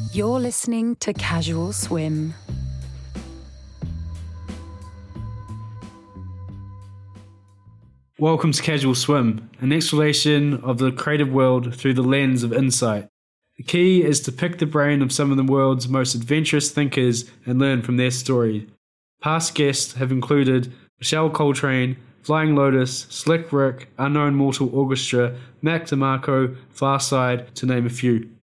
You're listening to Casual Swim. Welcome to Casual Swim, an exploration of the creative world through the lens of insight. The key is to pick the brain of some of the world's most adventurous thinkers and learn from their story. Past guests have included Michelle Coltrane, Flying Lotus, Slick Rick, Unknown Mortal Orchestra, Mac DeMarco, Farside, to name a few.